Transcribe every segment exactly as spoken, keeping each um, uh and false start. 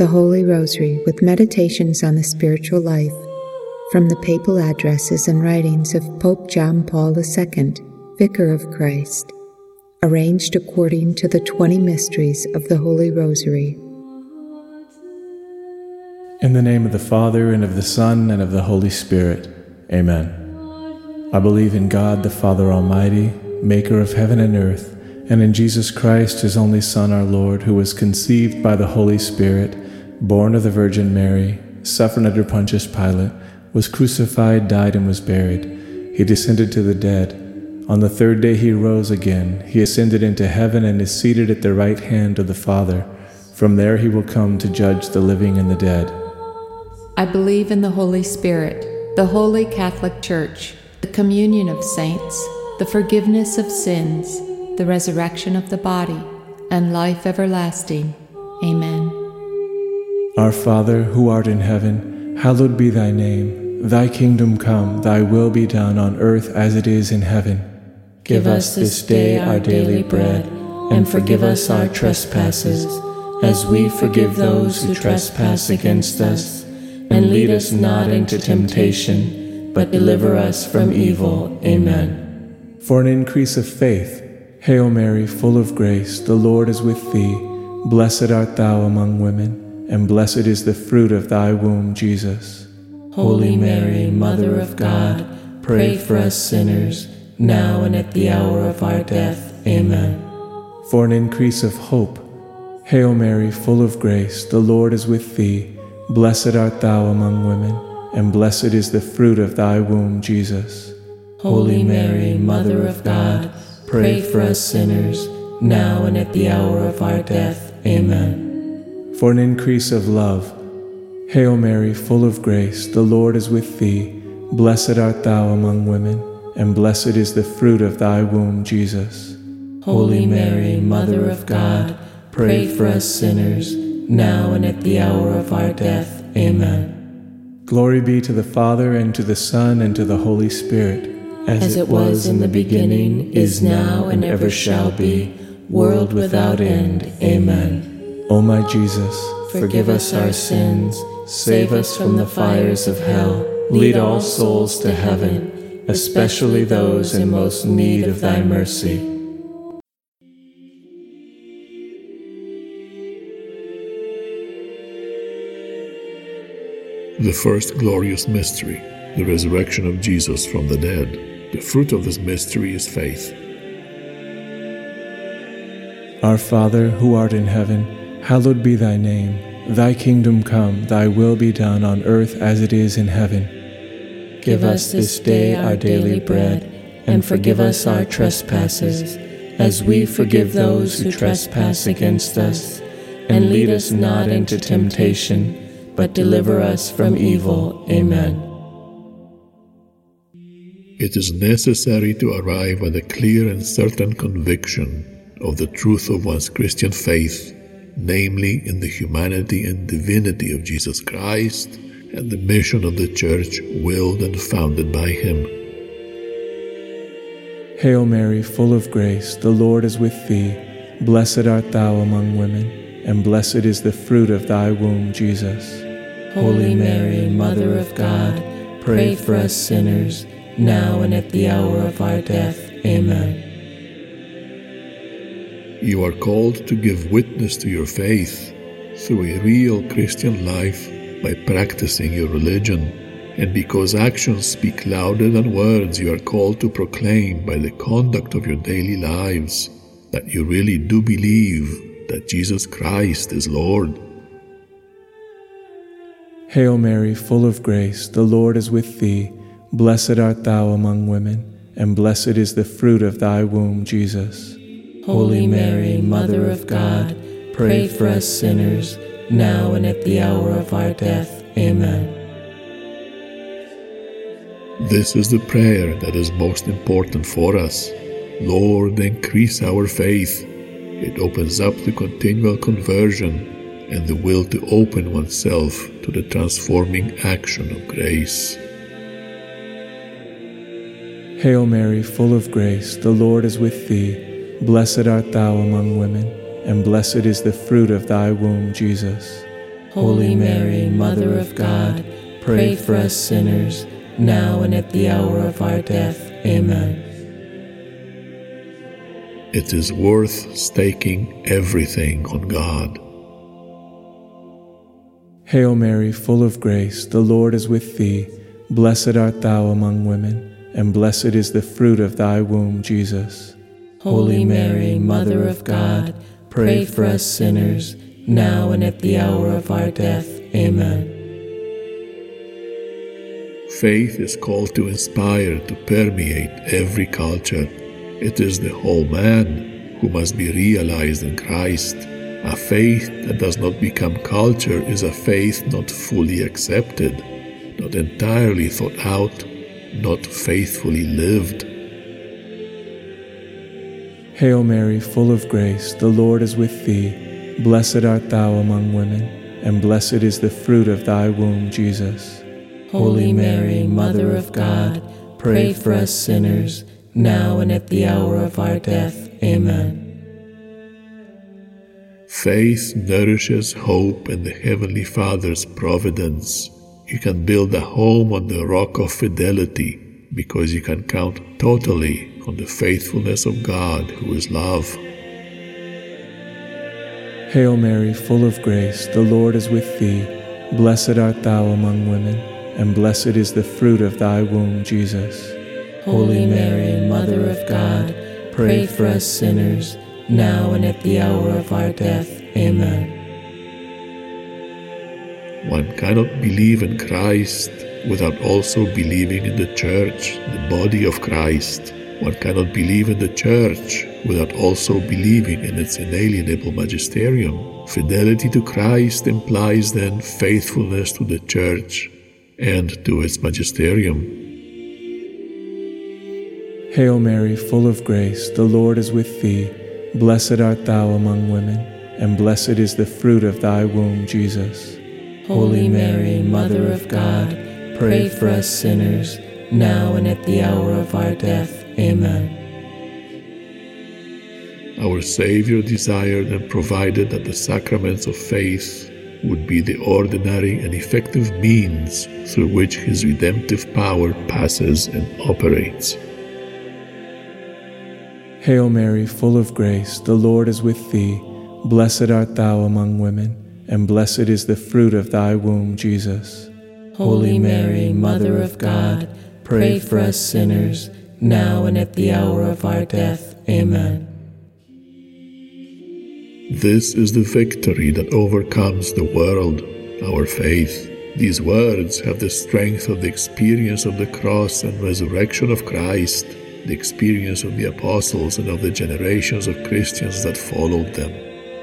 the Holy Rosary with meditations on the spiritual life from the papal addresses and writings of Pope John Paul the Second, Vicar of Christ, arranged according to the twenty mysteries of the Holy Rosary. In the name of the Father, and of the Son, and of the Holy Spirit. Amen. I believe in God, the Father Almighty, maker of heaven and earth, and in Jesus Christ, his only Son, our Lord, who was conceived by the Holy Spirit, born of the Virgin Mary, suffered under Pontius Pilate, was crucified, died, and was buried. He descended to the dead. On the third day he rose again. He ascended into heaven and is seated at the right hand of the Father. From there he will come to judge the living and the dead. I believe in the Holy Spirit, the Holy Catholic Church, the communion of saints, the forgiveness of sins, the resurrection of the body, and life everlasting. Amen. Our Father, who art in heaven, hallowed be thy name. Thy kingdom come, thy will be done on earth as it is in heaven. Give us this day our daily bread, and forgive us our trespasses, as we forgive those who trespass against us. And lead us not into temptation, but deliver us from evil. Amen. For an increase of faith, Hail Mary, full of grace, the Lord is with thee. Blessed art thou among women, and blessed is the fruit of thy womb, Jesus. Holy Mary, Mother of God, pray for us sinners, now and at the hour of our death. Amen. For an increase of hope, Hail Mary, full of grace, the Lord is with thee. Blessed art thou among women, and blessed is the fruit of thy womb, Jesus. Holy Mary, Mother of God, pray for us sinners, now and at the hour of our death. Amen. For an increase of love, Hail Mary, full of grace, the Lord is with thee. Blessed art thou among women, and blessed is the fruit of thy womb, Jesus. Holy Mary, Mother of God, pray for us sinners, now and at the hour of our death. Amen. Glory be to the Father, and to the Son, and to the Holy Spirit, as, as it was in the beginning, is now, and ever shall be, world without end. Amen. O my Jesus, forgive us our sins, save us from the fires of hell, lead all souls to heaven, especially those in most need of thy mercy. The first glorious mystery, the resurrection of Jesus from the dead. The fruit of this mystery is faith. Our Father, who art in heaven, hallowed be thy name. Thy kingdom come, thy will be done on earth as it is in heaven. Give us this day our daily bread, and forgive us our trespasses, as we forgive those who trespass against us. And lead us not into temptation, but deliver us from evil. Amen. It is necessary to arrive at a clear and certain conviction of the truth of one's Christian faith, namely in the humanity and divinity of Jesus Christ and the mission of the Church willed and founded by him. Hail Mary, full of grace, the Lord is with thee. Blessed art thou among women, and blessed is the fruit of thy womb, Jesus. Holy Mary, Mother of God, pray for us sinners, now and at the hour of our death. Amen. You are called to give witness to your faith through a real Christian life by practicing your religion. And because actions speak louder than words, you are called to proclaim by the conduct of your daily lives that you really do believe that Jesus Christ is Lord. Hail Mary, full of grace, the Lord is with thee. Blessed art thou among women, and blessed is the fruit of thy womb, Jesus. Holy Mary, Mother of God, pray for us sinners, now and at the hour of our death. Amen. This is the prayer that is most important for us. Lord, increase our faith. It opens up the continual conversion and the will to open oneself to the transforming action of grace. Hail Mary, full of grace, the Lord is with thee. Blessed art thou among women, and blessed is the fruit of thy womb, Jesus. Holy Mary, Mother of God, pray for us sinners, now and at the hour of our death. Amen. It is worth staking everything on God. Hail Mary, full of grace, the Lord is with thee. Blessed art thou among women, and blessed is the fruit of thy womb, Jesus. Holy Mary, Mother of God, pray for us sinners, now and at the hour of our death. Amen. Faith is called to inspire, to permeate every culture. It is the whole man who must be realized in Christ. A faith that does not become culture is a faith not fully accepted, not entirely thought out, not faithfully lived. Hail Mary, full of grace, the Lord is with thee. Blessed art thou among women, and blessed is the fruit of thy womb, Jesus. Holy Mary, Mother of God, pray for us sinners, now and at the hour of our death. Amen. Faith nourishes hope in the Heavenly Father's providence. You can build a home on the rock of fidelity because you can count totally on the faithfulness of God, who is love. Hail Mary, full of grace, the Lord is with thee. Blessed art thou among women, and blessed is the fruit of thy womb, Jesus. Holy Mary, Mother of God, pray for us sinners, now and at the hour of our death. Amen. One cannot believe in Christ without also believing in the Church, the body of Christ. One cannot believe in the Church without also believing in its inalienable magisterium. Fidelity to Christ implies then faithfulness to the Church and to its magisterium. Hail Mary, full of grace, the Lord is with thee. Blessed art thou among women, and blessed is the fruit of thy womb, Jesus. Holy Mary, Mother of God, pray for us sinners, now and at the hour of our death. Amen. Our Savior desired and provided that the sacraments of faith would be the ordinary and effective means through which His redemptive power passes and operates. Hail Mary, full of grace, the Lord is with thee. Blessed art thou among women, and blessed is the fruit of thy womb, Jesus. Holy Mary, Mother of God, pray for us sinners, now and at the hour of our death. Amen. This is the victory that overcomes the world, our faith. These words have the strength of the experience of the cross and resurrection of Christ, the experience of the apostles and of the generations of Christians that followed them.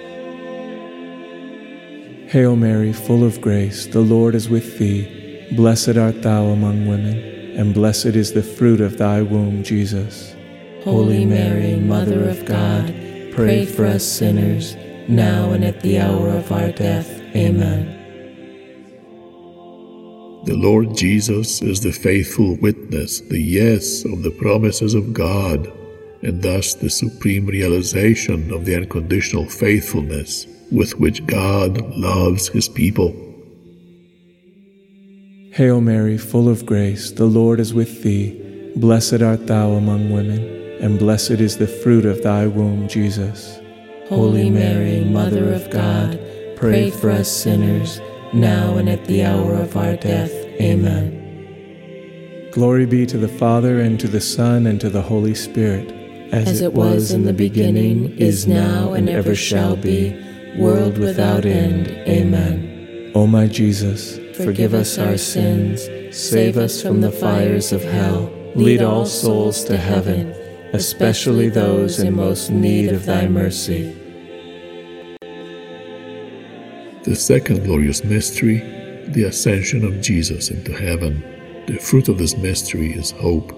Hail Mary, full of grace, the Lord is with thee. Blessed art thou among women, and blessed is the fruit of thy womb, Jesus. Holy Mary, Mother of God, pray for us sinners, now and at the hour of our death. Amen. The Lord Jesus is the faithful witness, the yes of the promises of God, and thus the supreme realization of the unconditional faithfulness with which God loves His people. Hail Mary, full of grace, the Lord is with thee. Blessed art thou among women, and blessed is the fruit of thy womb, Jesus. Holy Mary, Mother of God, pray for us sinners, now and at the hour of our death. Amen. Glory be to the Father, and to the Son, and to the Holy Spirit, as, as it was in the beginning, is now, and ever shall be, world without end. Amen. O my Jesus, forgive us our sins, save us from the fires of hell, lead all souls to heaven, especially those in most need of thy mercy. The second glorious mystery, the ascension of Jesus into heaven. The fruit of this mystery is hope.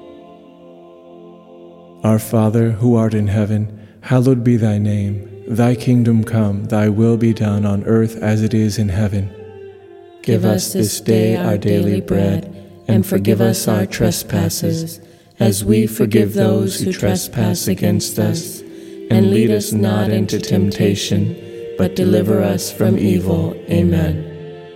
Our Father, who art in heaven, hallowed be thy name. Thy kingdom come, thy will be done on earth as it is in heaven. Give us this day our daily bread, and forgive us our trespasses, as we forgive those who trespass against us. And lead us not into temptation, but deliver us from evil. Amen.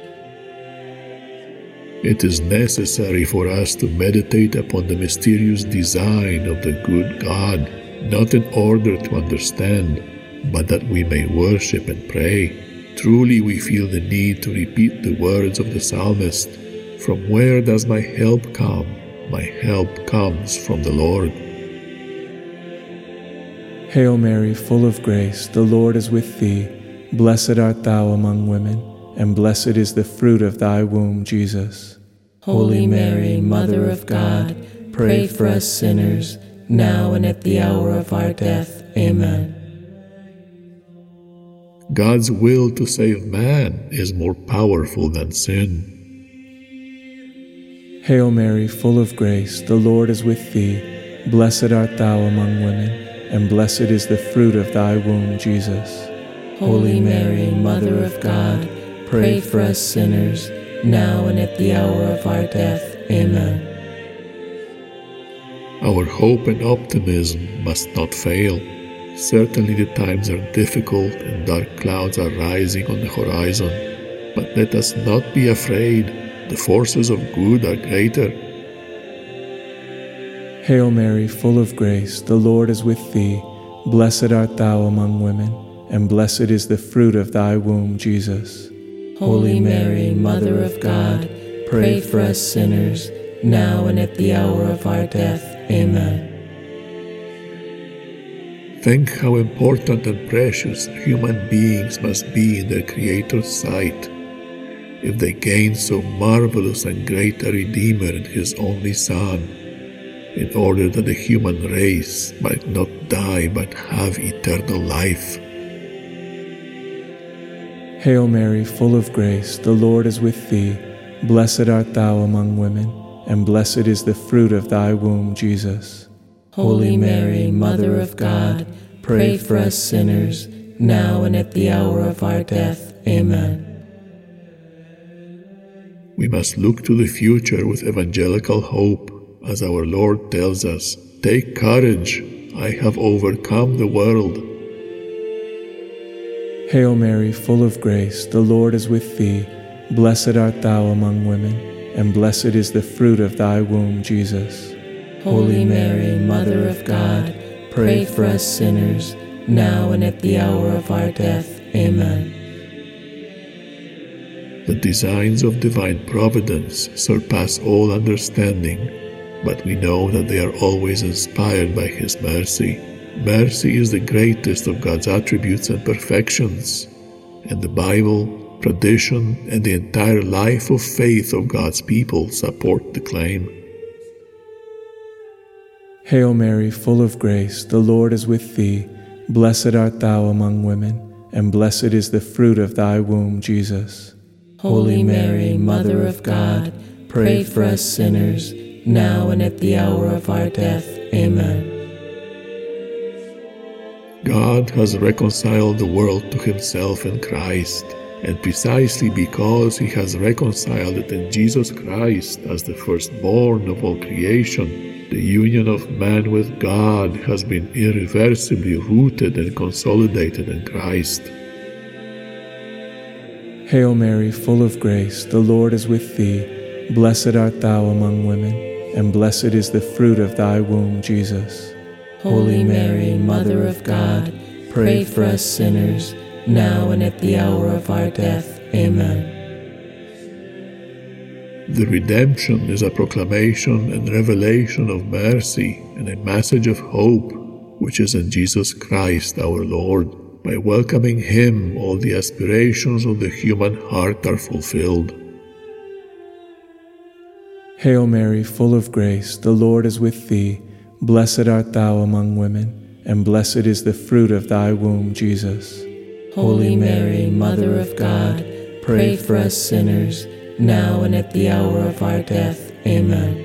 It is necessary for us to meditate upon the mysterious design of the good God, not in order to understand, but that we may worship and pray. Truly we feel the need to repeat the words of the psalmist, "From where does my help come? My help comes from the Lord." Hail Mary, full of grace, the Lord is with thee. Blessed art thou among women, and blessed is the fruit of thy womb, Jesus. Holy Mary, Mother of God, pray for us sinners, now and at the hour of our death. Amen. God's will to save man is more powerful than sin. Hail Mary, full of grace, the Lord is with thee. Blessed art thou among women, and blessed is the fruit of thy womb, Jesus. Holy Mary, Mother of God, pray for us sinners, now and at the hour of our death. Amen. Our hope and optimism must not fail. Certainly the times are difficult and dark clouds are rising on the horizon, but let us not be afraid. The forces of good are greater. Hail Mary, full of grace, the Lord is with thee. Blessed art thou among women, and blessed is the fruit of thy womb, Jesus. Holy Mary, Mother of God, pray for us sinners, now and at the hour of our death. Amen. Think how important and precious human beings must be in their Creator's sight. If they gain so marvelous and great a Redeemer in His only Son, in order that the human race might not die but have eternal life. Hail Mary, full of grace, the Lord is with thee. Blessed art thou among women, and blessed is the fruit of thy womb, Jesus. Holy Mary, Mother of God, pray for us sinners, now and at the hour of our death. Amen. We must look to the future with evangelical hope, as our Lord tells us, "Take courage, I have overcome the world." Hail Mary, full of grace, the Lord is with thee. Blessed art thou among women, and blessed is the fruit of thy womb, Jesus. Holy Mary, Mother of God, pray for us sinners, now and at the hour of our death. Amen. The designs of divine providence surpass all understanding, but we know that they are always inspired by His mercy. Mercy is the greatest of God's attributes and perfections, and the Bible, tradition, and the entire life of faith of God's people support the claim. Hail Mary, full of grace, the Lord is with thee. Blessed art thou among women, and blessed is the fruit of thy womb, Jesus. Holy Mary, Mother of God, pray for us sinners, now and at the hour of our death. Amen. God has reconciled the world to Himself in Christ, and precisely because He has reconciled it in Jesus Christ as the firstborn of all creation, the union of man with God has been irreversibly rooted and consolidated in Christ. Hail Mary, full of grace, the Lord is with thee. Blessed art thou among women, and blessed is the fruit of thy womb, Jesus. Holy Mary, Mother of God, pray for us sinners, now and at the hour of our death. Amen. The redemption is a proclamation and revelation of mercy and a message of hope, which is in Jesus Christ our Lord. By welcoming Him, all the aspirations of the human heart are fulfilled. Hail Mary, full of grace, the Lord is with thee. Blessed art thou among women, and blessed is the fruit of thy womb, Jesus. Holy Mary, Mother of God, pray for us sinners, now and at the hour of our death. Amen.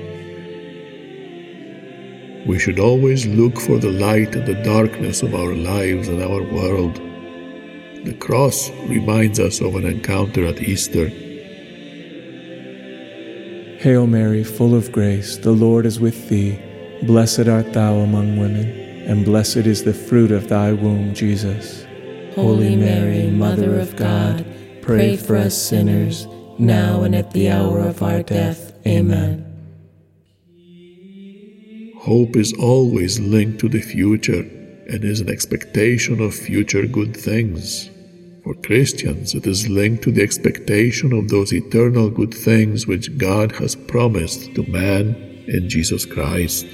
We should always look for the light in the darkness of our lives and our world. The cross reminds us of an encounter at Easter. Hail Mary, full of grace, the Lord is with thee. Blessed art thou among women, and blessed is the fruit of thy womb, Jesus. Holy Mary, Mother of God, pray for us sinners, now and at the hour of our death. Amen. Hope is always linked to the future and is an expectation of future good things. For Christians, it is linked to the expectation of those eternal good things which God has promised to man in Jesus Christ.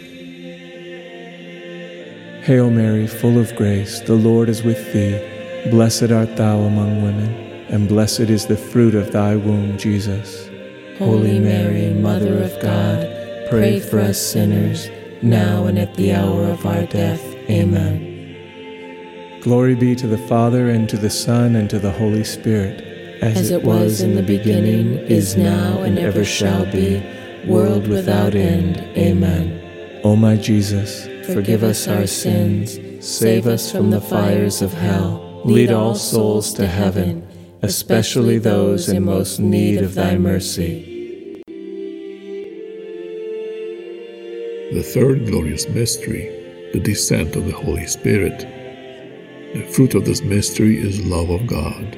Hail Mary, full of grace, the Lord is with thee. Blessed art thou among women, and blessed is the fruit of thy womb, Jesus. Holy Mary, Mother of God, pray for us sinners, now and at the hour of our death. Amen. Glory be to the Father, and to the Son, and to the Holy Spirit. As, As it was in the beginning, is now, and ever shall be, world without end. Amen. O my Jesus, forgive us our sins, save us from the fires of hell, lead all souls to heaven, especially those in most need of thy mercy. The third glorious mystery, the descent of the Holy Spirit. The fruit of this mystery is love of God.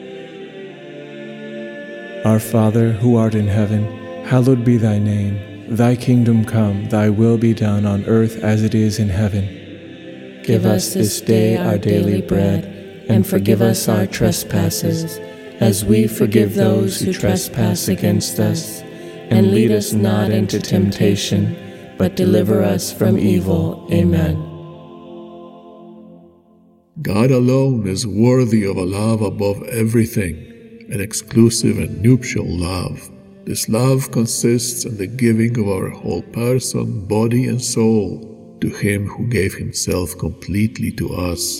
Our Father, who art in heaven, hallowed be thy name. Thy kingdom come, thy will be done on earth as it is in heaven. Give us this day our daily bread, and forgive us our trespasses, as we forgive those who trespass against us. And lead us not into temptation, but deliver us from evil. Amen. God alone is worthy of a love above everything, an exclusive and nuptial love. This love consists in the giving of our whole person, body, and soul to Him who gave Himself completely to us.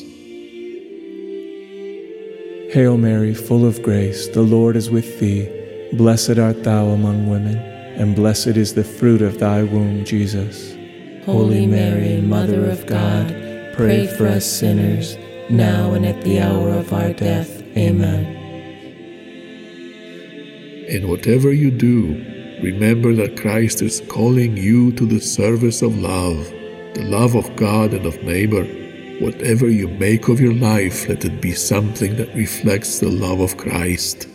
Hail Mary, full of grace, the Lord is with thee. Blessed art thou among women, and blessed is the fruit of thy womb, Jesus. Holy Mary, Mother of God, pray for us sinners, now and at the hour of our death. Amen. In whatever you do, remember that Christ is calling you to the service of love, the love of God and of neighbor. Whatever you make of your life, let it be something that reflects the love of Christ.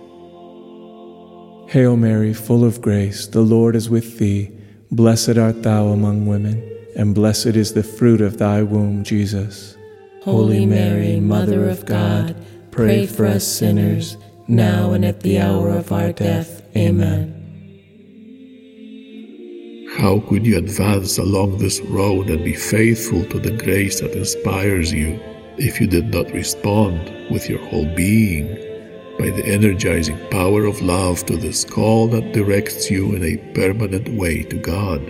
Hail Mary, full of grace, the Lord is with thee. Blessed art thou among women, and blessed is the fruit of thy womb, Jesus. Holy Mary, Mother of God, pray for us sinners, now and at the hour of our death. Amen. How could you advance along this road and be faithful to the grace that inspires you if you did not respond with your whole being by the energizing power of love to this call that directs you in a permanent way to God?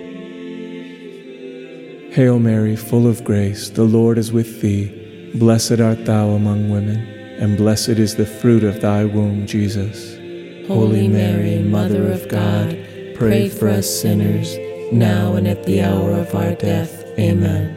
Hail Mary, full of grace, the Lord is with thee. Blessed art thou among women, and blessed is the fruit of thy womb, Jesus. Holy Mary, Mother of God, pray for us sinners, now and at the hour of our death. Amen.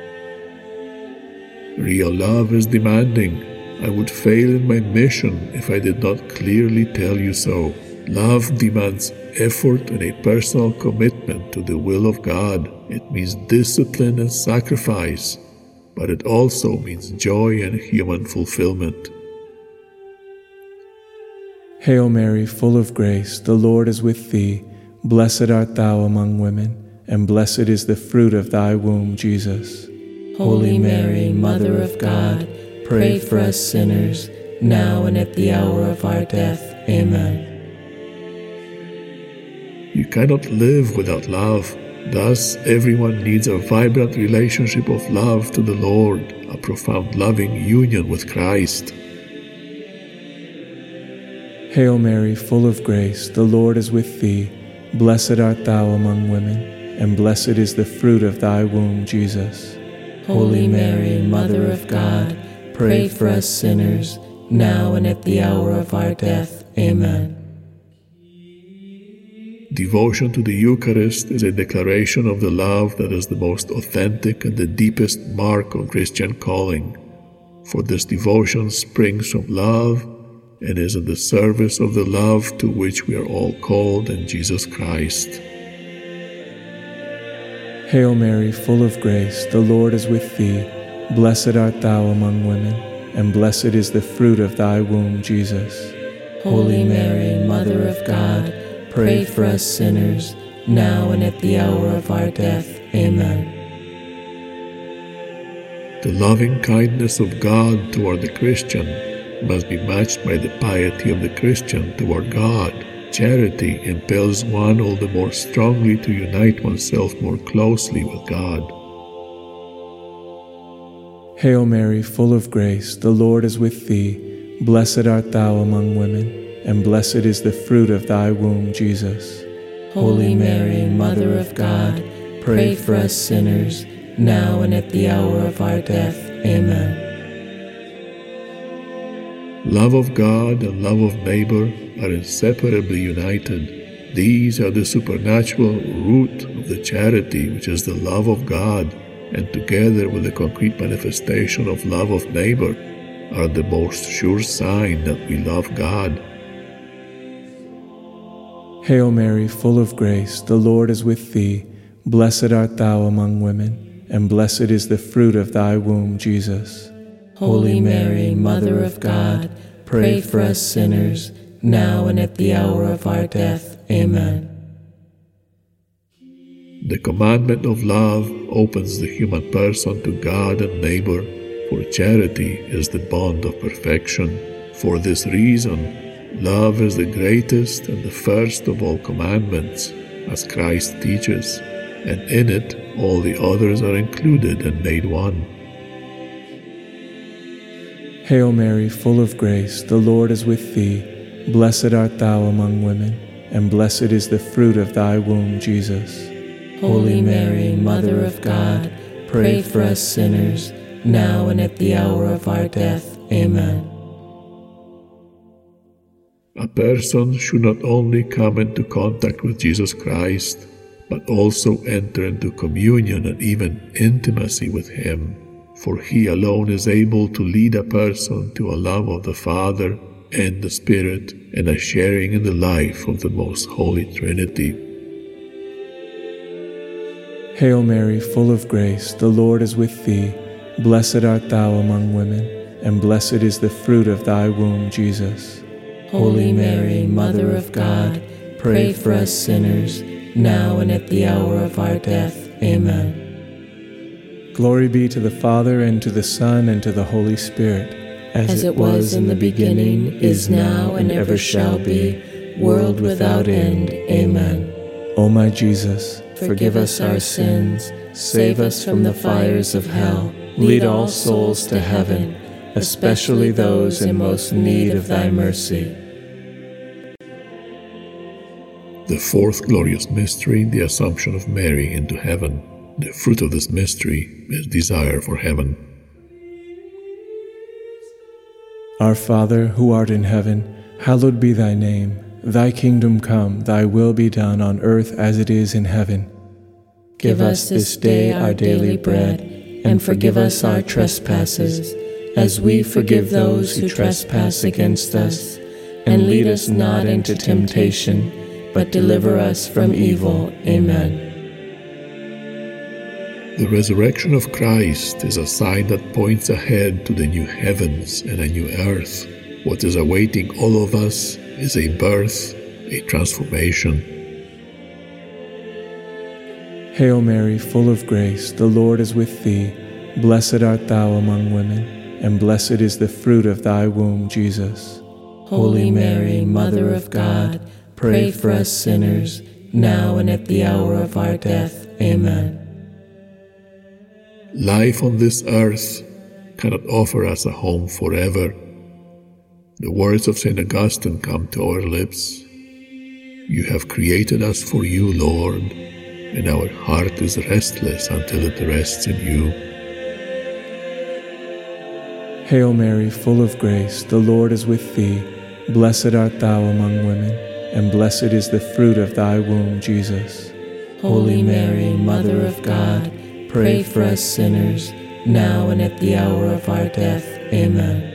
Real love is demanding. I would fail in my mission if I did not clearly tell you so. Love demands effort and a personal commitment to the will of God. It means discipline and sacrifice, but it also means joy and human fulfillment. Hail Mary, full of grace, the Lord is with thee. Blessed art thou among women, and blessed is the fruit of thy womb, Jesus. Holy Mary, Mother of God, pray for us sinners, now and at the hour of our death. Amen. You cannot live without love. Thus, everyone needs a vibrant relationship of love to the Lord, a profound loving union with Christ. Hail Mary, full of grace, the Lord is with thee. Blessed art thou among women, and blessed is the fruit of thy womb, Jesus. Holy Mary, Mother of God, pray for us sinners, now and at the hour of our death. Amen. Devotion to the Eucharist is a declaration of the love that is the most authentic and the deepest mark of Christian calling. For this devotion springs from love and is in the service of the love to which we are all called in Jesus Christ. Hail Mary, full of grace, the Lord is with thee. Blessed art thou among women, and blessed is the fruit of thy womb, Jesus. Holy Mary, Mother of God, pray for us sinners, now and at the hour of our death. Amen. The loving kindness of God toward the Christian must be matched by the piety of the Christian toward God. Charity impels one all the more strongly to unite oneself more closely with God. Hail Mary, full of grace, the Lord is with thee. Blessed art thou among women, and blessed is the fruit of thy womb, Jesus. Holy Mary, Mother of God, pray for us sinners, now and at the hour of our death. Amen. Love of God and love of neighbor are inseparably united. These are the supernatural root of the charity, which is the love of God, and together with the concrete manifestation of love of neighbor, are the most sure sign that we love God. Hail Mary, full of grace, the Lord is with thee. Blessed art thou among women, and blessed is the fruit of thy womb, Jesus. Holy Mary, Mother of God, pray for us sinners, now and at the hour of our death. Amen. The commandment of love opens the human person to God and neighbor, for charity is the bond of perfection. For this reason, love is the greatest and the first of all commandments, as Christ teaches, and in it all the others are included and made one. Hail Mary, full of grace, the Lord is with thee. Blessed art thou among women, and blessed is the fruit of thy womb, Jesus. Holy Mary, Mother of God, pray for us sinners, now and at the hour of our death. Amen. A person should not only come into contact with Jesus Christ, but also enter into communion and even intimacy with Him, for He alone is able to lead a person to a love of the Father and the Spirit and a sharing in the life of the Most Holy Trinity. Hail Mary, full of grace, the Lord is with thee. Blessed art thou among women, and blessed is the fruit of thy womb, Jesus. Holy Mary, Mother of God, pray for us sinners, now and at the hour of our death. Amen. Glory be to the Father, and to the Son, and to the Holy Spirit, as, as it was in the beginning, is now, and ever shall be, world without end. Amen. O my Jesus, forgive us our sins, save us from the fires of hell, lead all souls to heaven, especially those in most need of thy mercy. The fourth glorious mystery, the Assumption of Mary into heaven. The fruit of this mystery is desire for heaven. Our Father, who art in heaven, hallowed be thy name. Thy kingdom come, thy will be done on earth as it is in heaven. Give us this day our daily bread, and forgive us our trespasses, as we forgive those who trespass against us. And lead us not into temptation, but deliver us from evil. Amen. The resurrection of Christ is a sign that points ahead to the new heavens and a new earth. What is awaiting all of us is a birth, a transformation. Hail Mary, full of grace, the Lord is with thee. Blessed art thou among women, and blessed is the fruit of thy womb, Jesus. Holy Mary, Mother of God, pray for us sinners, now and at the hour of our death. Amen. Life on this earth cannot offer us a home forever. The words of Saint Augustine come to our lips. You have created us for you, Lord, and our heart is restless until it rests in you. Hail Mary, full of grace, the Lord is with thee. Blessed art thou among women, and blessed is the fruit of thy womb, Jesus. Holy Mary, Mother of God, pray for us sinners, now and at the hour of our death. Amen.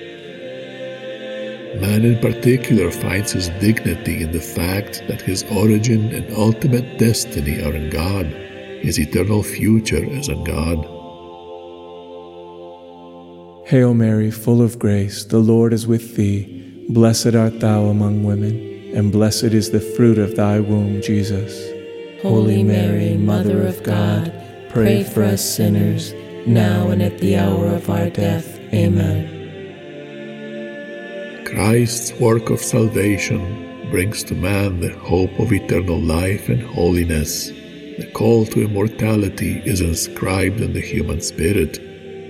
Man in particular finds his dignity in the fact that his origin and ultimate destiny are in God. His eternal future is in God. Hail Mary, full of grace, the Lord is with thee. Blessed art thou among women, and blessed is the fruit of thy womb, Jesus. Holy Mary, Mother of God, pray for us sinners, now and at the hour of our death. Amen. Christ's work of salvation brings to man the hope of eternal life and holiness. The call to immortality is inscribed in the human spirit.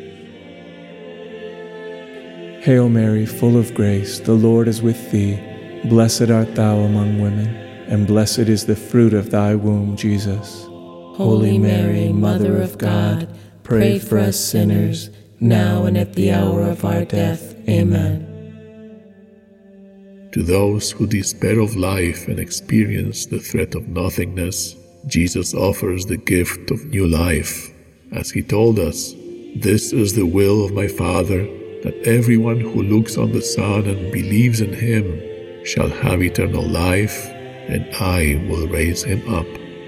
Hail Mary, full of grace, the Lord is with thee. Blessed art thou among women, and blessed is the fruit of thy womb, Jesus. Holy Mary, Mother of God, pray for us sinners, now and at the hour of our death. Amen. To those who despair of life and experience the threat of nothingness, Jesus offers the gift of new life. As he told us, "This is the will of my Father, that everyone who looks on the Son and believes in him shall have eternal life, and I will raise him up."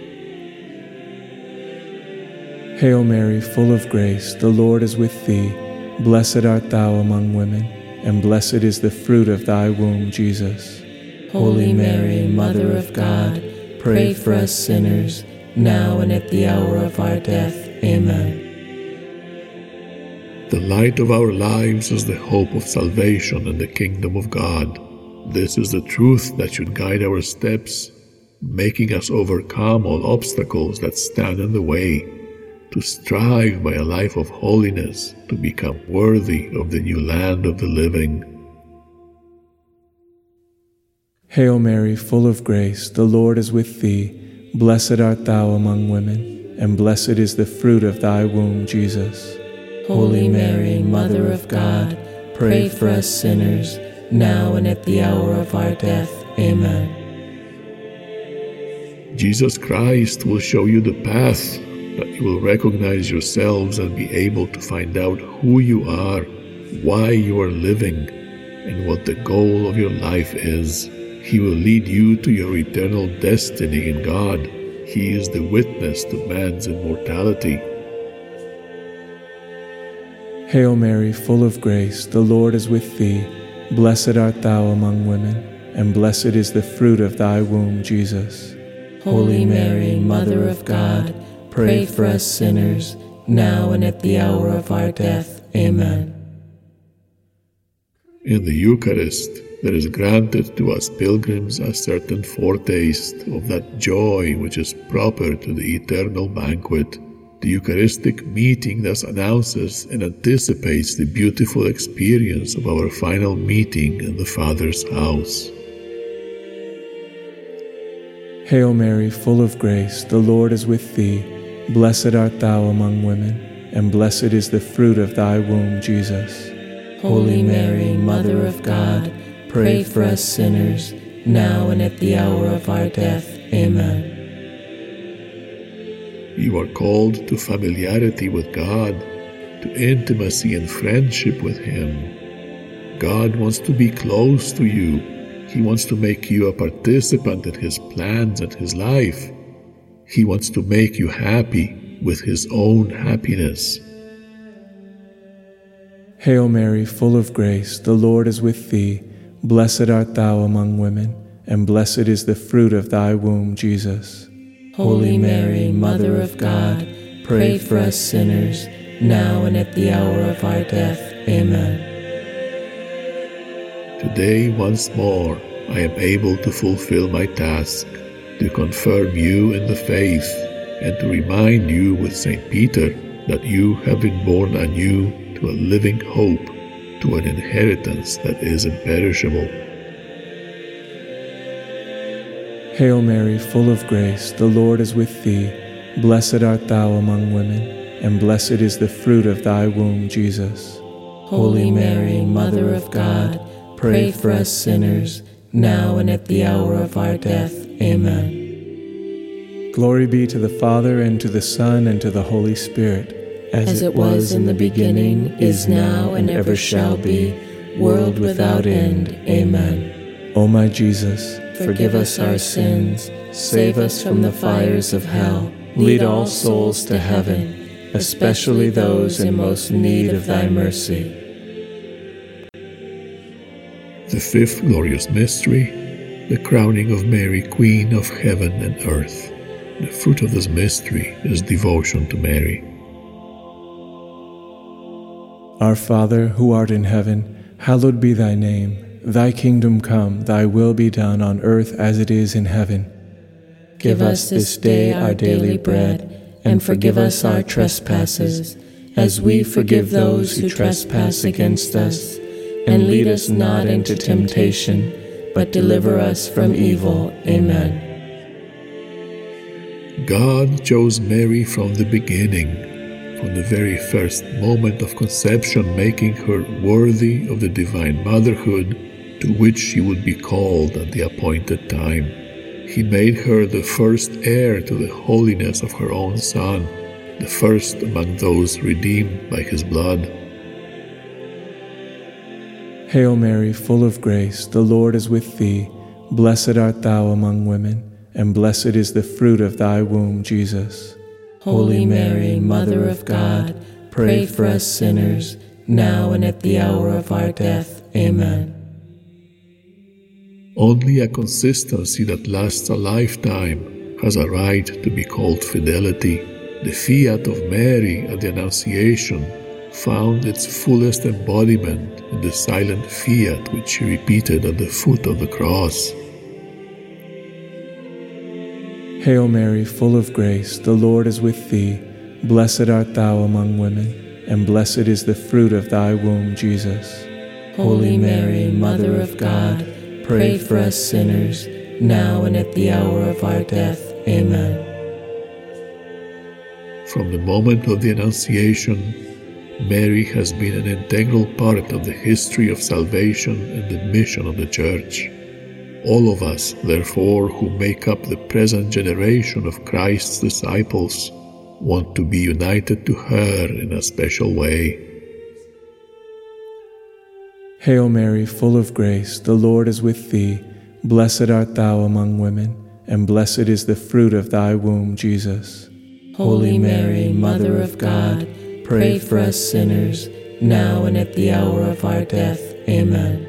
Hail Mary, full of grace, the Lord is with thee. Blessed art thou among women, and blessed is the fruit of thy womb, Jesus. Holy Mary, Mother of God, pray for us sinners, now and at the hour of our death. Amen. The light of our lives is the hope of salvation and the kingdom of God. This is the truth that should guide our steps, making us overcome all obstacles that stand in the way, to strive by a life of holiness to become worthy of the new land of the living. Hail Mary, full of grace, the Lord is with thee. Blessed art thou among women, and blessed is the fruit of thy womb, Jesus. Holy Mary, Mother of God, pray for us sinners, now and at the hour of our death. Amen. Jesus Christ will show you the path, that you will recognize yourselves and be able to find out who you are, why you are living, and what the goal of your life is. He will lead you to your eternal destiny in God. He is the witness to man's immortality. Hail Mary, full of grace, the Lord is with thee. Blessed art thou among women, and blessed is the fruit of thy womb, Jesus. Holy Mary, Mother of God, pray for us sinners, now and at the hour of our death. Amen. In the Eucharist, there is granted to us pilgrims a certain foretaste of that joy which is proper to the eternal banquet. The Eucharistic meeting thus announces and anticipates the beautiful experience of our final meeting in the Father's house. Hail Mary, full of grace, the Lord is with thee. Blessed art thou among women, and blessed is the fruit of thy womb, Jesus. Holy Mary, Mother of God, pray for us sinners, now and at the hour of our death. Amen. You are called to familiarity with God, to intimacy and friendship with Him. God wants to be close to you. He wants to make you a participant in His plans and His life. He wants to make you happy with His own happiness. Hail Mary, full of grace, the Lord is with thee. Blessed art thou among women, and blessed is the fruit of thy womb, Jesus. Holy Mary, Mother of God, pray for us sinners, now and at the hour of our death. Amen. Today, once more, I am able to fulfill my task, to confirm you in the faith, and to remind you with Saint Peter that you have been born anew to a living hope, to an inheritance that is imperishable. Hail Mary, full of grace, the Lord is with thee. Blessed art thou among women, and blessed is the fruit of thy womb, Jesus. Holy Mary, Mother of God, pray for us sinners, now and at the hour of our death. Amen. Glory be to the Father, and to the Son, and to the Holy Spirit, as, as it was in the beginning, is now, and ever shall be, world without end. Amen. O my Jesus, forgive us our sins, save us from the fires of hell, lead all souls to heaven, especially those in most need of thy mercy. The fifth glorious mystery, the crowning of Mary, Queen of heaven and earth. The fruit of this mystery is devotion to Mary. Our Father, who art in heaven, hallowed be thy name. Thy kingdom come, thy will be done on earth as it is in heaven. Give us this day our daily bread, and forgive us our trespasses, as we forgive those who trespass against us. And lead us not into temptation, but deliver us from evil. Amen. God chose Mary from the beginning, from the very first moment of conception, making her worthy of the divine motherhood to which she would be called at the appointed time. He made her the first heir to the holiness of her own Son, the first among those redeemed by his blood. Hail Mary, full of grace, the Lord is with thee. Blessed art thou among women, and blessed is the fruit of thy womb, Jesus. Holy Mary, Mother of God, pray for us sinners, now and at the hour of our death. Amen. Only a consistency that lasts a lifetime has a right to be called fidelity. The fiat of Mary at the Annunciation found its fullest embodiment in the silent fiat which she repeated at the foot of the cross. Hail Mary, full of grace, the Lord is with thee. Blessed art thou among women, and blessed is the fruit of thy womb, Jesus. Holy Mary, Mother of God, pray for us sinners, now and at the hour of our death. Amen. From the moment of the Annunciation, Mary has been an integral part of the history of salvation and the mission of the Church. All of us, therefore, who make up the present generation of Christ's disciples, want to be united to her in a special way. Hail Mary, full of grace, the Lord is with thee. Blessed art thou among women, and blessed is the fruit of thy womb, Jesus. Holy Mary, Mother of God, pray for us sinners, now and at the hour of our death. Amen.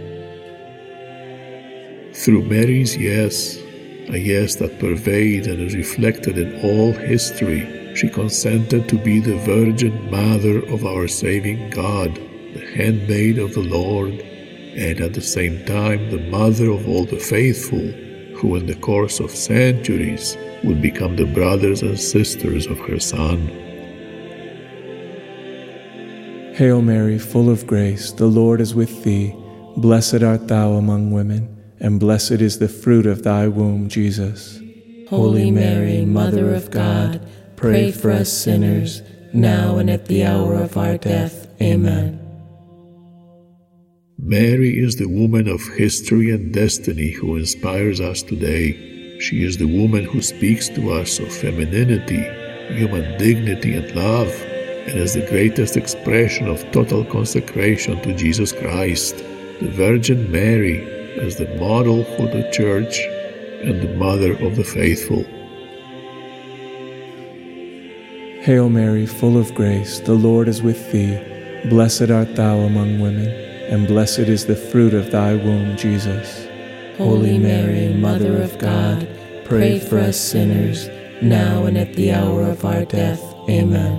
Through Mary's yes, a yes that pervades and is reflected in all history, she consented to be the Virgin Mother of our saving God, the handmaid of the Lord, and at the same time the mother of all the faithful, who in the course of centuries would become the brothers and sisters of her Son. Hail Mary, full of grace, the Lord is with thee. Blessed art thou among women, and blessed is the fruit of thy womb, Jesus. Holy Mary, Mother of God, pray for us sinners, now and at the hour of our death. Amen. Mary is the woman of history and destiny who inspires us today. She is the woman who speaks to us of femininity, human dignity and love, and is the greatest expression of total consecration to Jesus Christ. The Virgin Mary as the model for the Church and the mother of the faithful. Hail Mary, full of grace, the Lord is with thee. Blessed art thou among women, and blessed is the fruit of thy womb, Jesus. Holy Mary, Mother of God, pray for us sinners, now and at the hour of our death. Amen.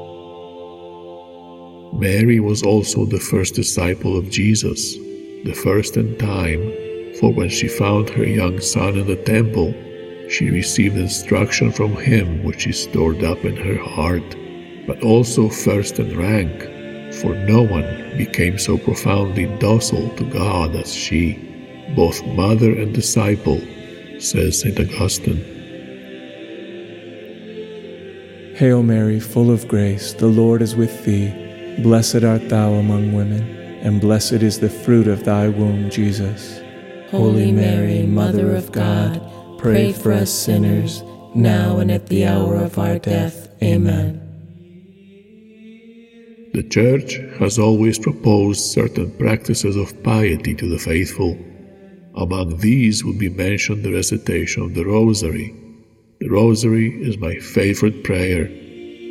Mary was also the first disciple of Jesus, the first in time, for when she found her young son in the temple, she received instruction from him which she stored up in her heart, but also first in rank, for no one became so profoundly docile to God as she, both mother and disciple, says Saint Augustine. Hail Mary, full of grace, the Lord is with thee. Blessed art thou among women, and blessed is the fruit of thy womb, Jesus. Holy Mary, Mother of God, pray for us sinners, now and at the hour of our death. Amen. The Church has always proposed certain practices of piety to the faithful. Among these would be mentioned the recitation of the Rosary. The Rosary is my favorite prayer,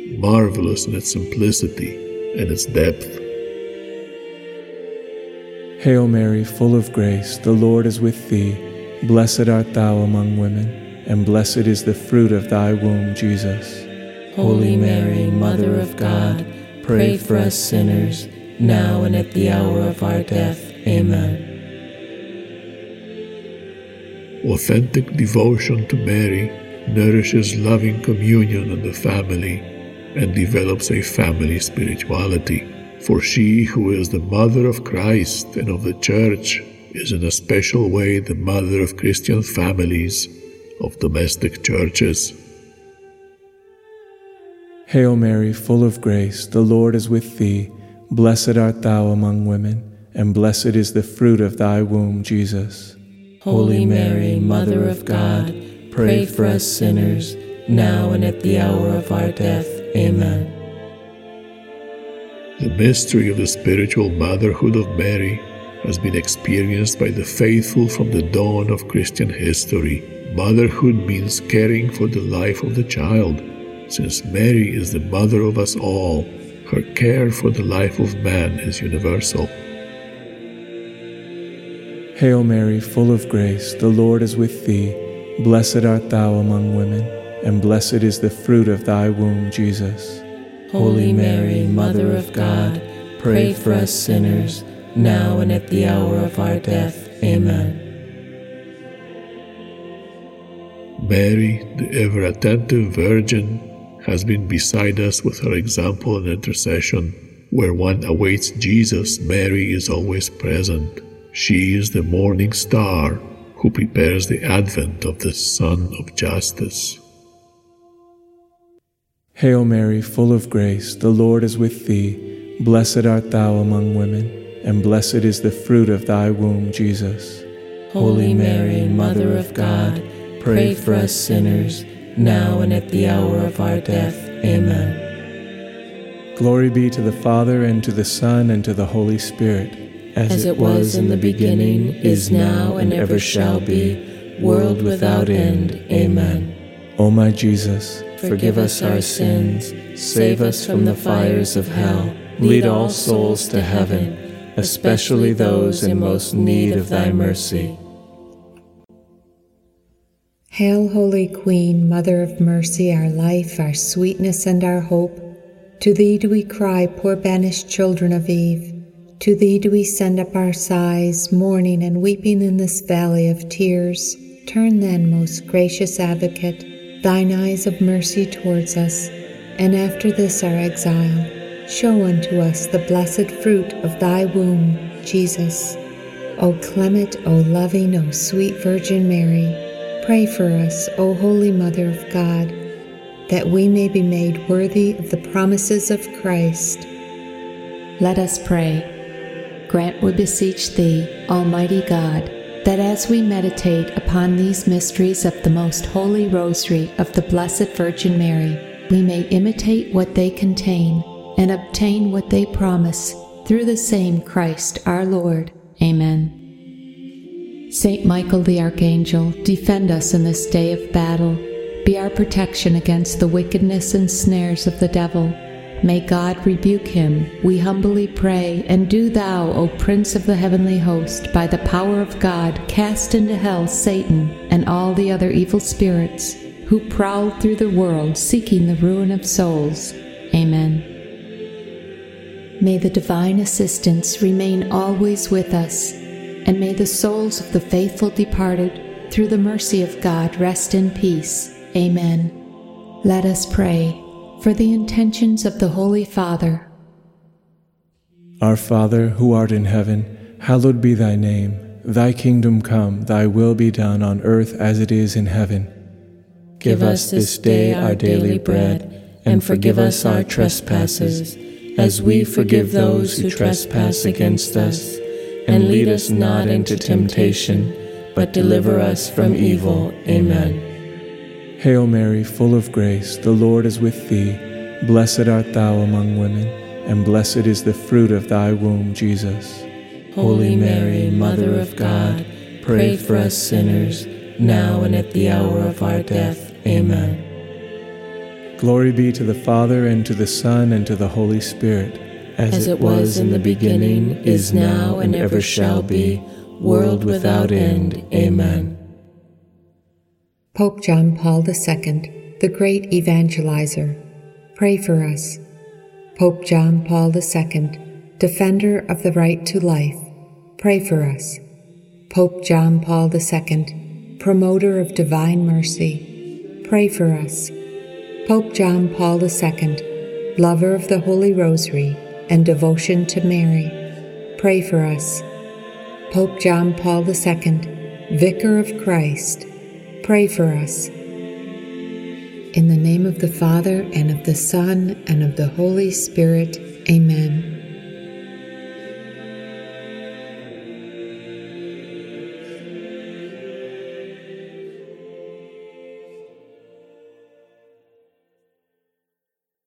marvelous in its simplicity and its depth. Hail Mary, full of grace, the Lord is with thee. Blessed art thou among women, and blessed is the fruit of thy womb, Jesus. Holy Mary, Mother of God, pray for us sinners, now and at the hour of our death. Amen. Authentic devotion to Mary nourishes loving communion in the family and develops a family spirituality. For she who is the mother of Christ and of the Church is in a special way the mother of Christian families, of domestic churches. Hail Mary, full of grace, the Lord is with thee. Blessed art thou among women, and blessed is the fruit of thy womb, Jesus. Holy Mary, Mother of God, pray for us sinners, now and at the hour of our death. Amen. The mystery of the spiritual motherhood of Mary has been experienced by the faithful from the dawn of Christian history. Motherhood means caring for the life of the child. Since Mary is the mother of us all, her care for the life of man is universal. Hail Mary, full of grace, the Lord is with thee. Blessed art thou among women, and blessed is the fruit of thy womb, Jesus. Holy Mary, Mother of God, pray for us sinners, now and at the hour of our death. Amen. Mary, the ever-attentive Virgin, has been beside us with her example and intercession. Where one awaits Jesus, Mary is always present. She is the morning star who prepares the advent of the Sun of Justice. Hail Mary, full of grace, the Lord is with thee. Blessed art thou among women, and blessed is the fruit of thy womb, Jesus. Holy Mary, Mother of God, pray for us sinners, now and at the hour of our death. Amen. Glory be to the Father, and to the Son, and to the Holy Spirit. As, As it was in the beginning, is now, and ever shall be, world without end. Amen. O my Jesus, forgive us our sins, save us from the fires of hell, lead all souls to heaven, especially those in most need of thy mercy. Hail, Holy Queen, Mother of Mercy, our life, our sweetness, and our hope. To thee do we cry, poor banished children of Eve. To thee do we send up our sighs, mourning and weeping in this valley of tears. Turn then, most gracious Advocate, thine eyes of mercy towards us, and after this our exile, show unto us the blessed fruit of thy womb, Jesus. O clement, O loving, O sweet Virgin Mary, pray for us, O Holy Mother of God, that we may be made worthy of the promises of Christ. Let us pray. Grant, we beseech thee, Almighty God, that as we meditate upon these mysteries of the most holy rosary of the Blessed Virgin Mary, we may imitate what they contain and obtain what they promise, through the same Christ our Lord. Amen. Saint Michael the Archangel, defend us in this day of battle. Be our protection against the wickedness and snares of the devil. May God rebuke him, we humbly pray, and do thou, O Prince of the heavenly host, by the power of God, cast into hell Satan and all the other evil spirits who prowl through the world seeking the ruin of souls. Amen. May the divine assistance remain always with us, and may the souls of the faithful departed, through the mercy of God, rest in peace. Amen. Let us pray for the intentions of the Holy Father. Our Father, who art in heaven, hallowed be thy name. Thy kingdom come, thy will be done on earth as it is in heaven. Give us this day our daily bread, and forgive us our trespasses, as we forgive those who trespass against us. And lead us not into temptation, but deliver us from evil. Amen. Hail Mary, full of grace, the Lord is with thee. Blessed art thou among women, and blessed is the fruit of thy womb, Jesus. Holy Mary, Mother of God, pray for us sinners, now and at the hour of our death. Amen. Glory be to the Father, and to the Son, and to the Holy Spirit. as it was in the beginning, is now, and ever shall be, world without end. Amen. Pope John Paul the Second, the great evangelizer, pray for us. Pope John Paul the Second, defender of the right to life, pray for us. Pope John Paul the Second, promoter of divine mercy, pray for us. Pope John Paul the Second, lover of the Holy Rosary and devotion to Mary, pray for us. Pope John Paul the Second, Vicar of Christ, pray for us. In the name of the Father, and of the Son, and of the Holy Spirit, Amen.